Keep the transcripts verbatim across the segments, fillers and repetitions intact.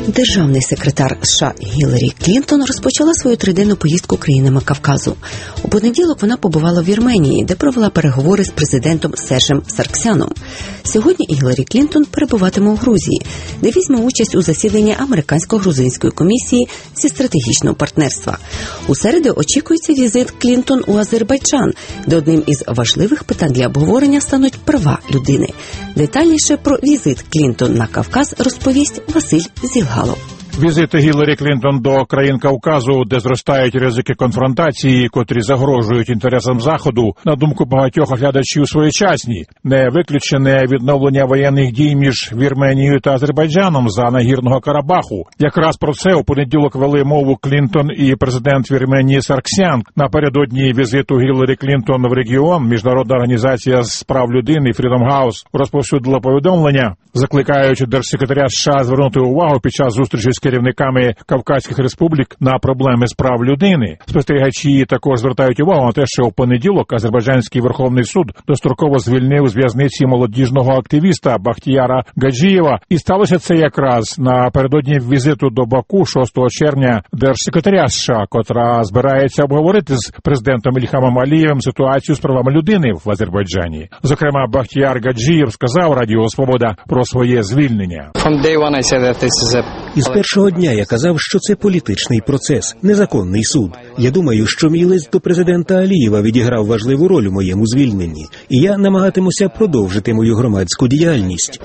Державний секретар США Гіларі Клінтон розпочала свою триденну поїздку країнами Кавказу. У понеділок вона побувала в Вірменії, де провела переговори з президентом Сержем Сарксяном. Сьогодні Гіларі Клінтон перебуватиме у Грузії, де візьме участь у засіданні Американсько-грузинської комісії зі стратегічного партнерства. У середу очікується візит Клінтон у Азербайджан, де одним із важливих питань для обговорення стануть права людини. Детальніше про візит Клінтон на Кавказ розповість Василь Зілгалов. Візит Гіларі Клінтон до країн Кавказу, де зростають ризики конфронтації, котрі загрожують інтересам Заходу, на думку багатьох оглядачів, своєчасні. Не виключене відновлення воєнних дій між Вірменією та Азербайджаном за Нагірного Карабаху. Якраз про це у понеділок вели мову Клінтон і президент Вірменії Сарксян. Напередодні візиту Гіларі Клінтон в регіон Міжнародна організація з прав людини Freedom House розповсюдила повідомлення, закликаючи держсекретаря США звернути увагу під час зустрічі з керівниками Кавказьких республік на проблеми з прав людини. Спостерігачі також звертають увагу на те, що у понеділок Азербайджанський Верховний суд достроково звільнив з в'язниці молодіжного активіста Бахтіяра Гаджієва. І сталося це якраз напередодні візиту до Баку шостого червня держсекретаря США, котра збирається обговорити з президентом Ільхамом Алієвим ситуацію з правами людини в Азербайджані. Зокрема, Бахтіяр Гаджієв сказав Радіо Свобода про своє звільнення. Із першого дня я казав, що це політичний процес, незаконний суд. Я думаю, що мій лист до президента Алієва відіграв важливу роль у моєму звільненні, і я намагатимуся продовжити мою громадську діяльність.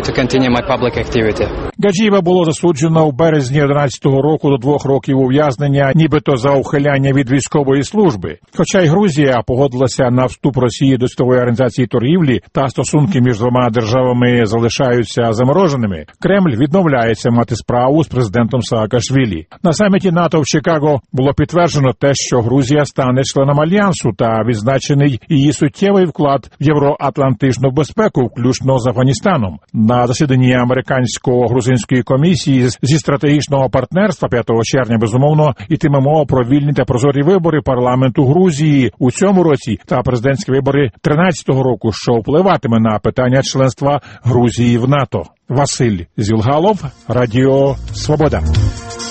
Гаджієва було засуджено в березні одинадцятого року до двох років ув'язнення, нібито за ухиляння від військової служби. Хоча й Грузія погодилася на вступ Росії до Світової організації торгівлі та стосунки між двома державами залишаються замороженими, Кремль відмовляється мати справу з президентом Саакашвілі. На саміті НАТО в Чикаго було підтверджено те, що Грузія стане членом Альянсу та відзначений її суттєвий вклад в євроатлантичну безпеку, включно з Афганістаном. На засіданні Американсько-грузинської комісії зі стратегічного партнерства п'ятого червня, безумовно, йтиме мова про вільні та прозорі вибори парламенту Грузії у цьому році та президентські вибори тринадцятого року, що впливатиме на питання членства Грузії в НАТО. Василь Зілгалов, Радіо Свобода.